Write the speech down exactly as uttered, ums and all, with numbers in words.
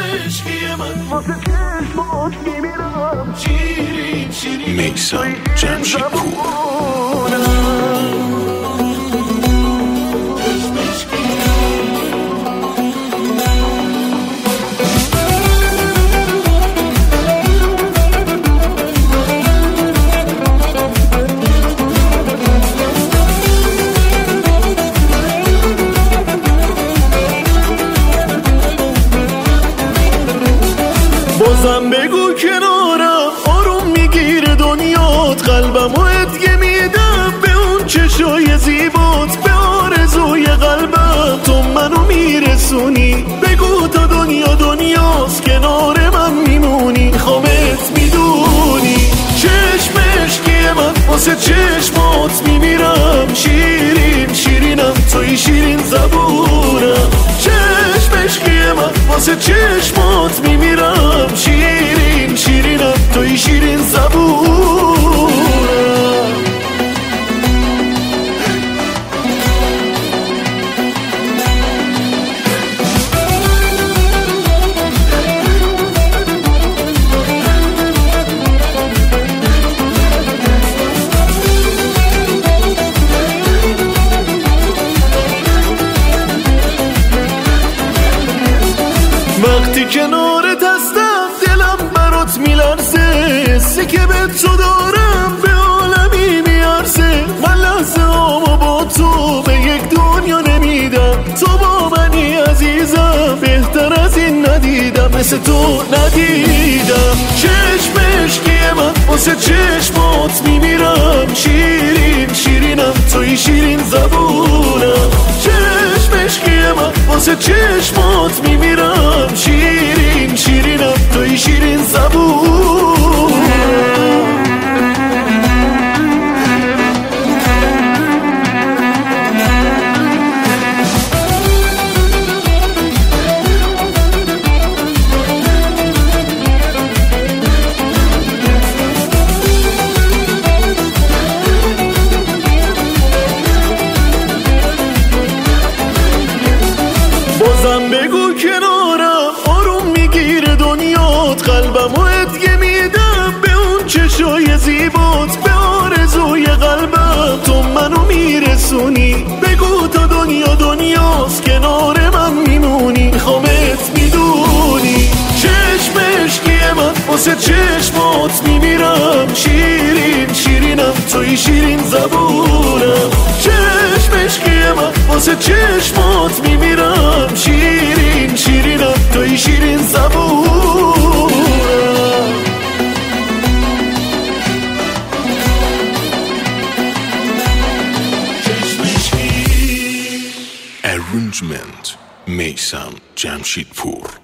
عشقی من واسه چشمات میمیرم شیرین شیرین میثم جمشیدپور. بازم بگو کنارم آروم میگیره دنیات، قلبم و ادگه میدم به اون چشای زیبات، به آرزوی قلبم تو منو میرسونی. بگو تا دنیا دنیاست کنار من میمونی، خامت میدونی چشم عشقی من واسه چشمات میمیرم شیرین شیرینم توی شیرین زبونم. چشم عشقی من واسه چشمات میمیرم شیرین شیرینم توی شیرین زبونم. وقتی کنارت هستم دلم برات میلرزه، حسی که به تو دارم به عالمی میارزه. من لحظه هامو با تو به یک دنیا نمیدم، تو با منی عزیزم بهتر از این ندیدم، مثل تو ندیدم. چشم عشقی من واسه چشمات میمیرم شیرین شیرینم توی شیرین زبونم. چشم عشقی من واسه چشمات میمیرم شیرین شیرینم توی شیرین زبونم. بازم بگو کنارم آروم میگیره دنیات، قلبم و ادگه میدم به اون چشای زیبات، به آرزوی قلبم تو منو میرسونی. بگو تا دنیا دنیاست کنار من میمونی، خامت میدونی چشم عشقی من واسه چشمات میمیرم شیرین شیرینم توی شیرین زبونم. چشم عشقی من واسه چشمات میمیرم شیرین شیرینم توی شیرین زبونم. Arrangement میثم جمشیدپور.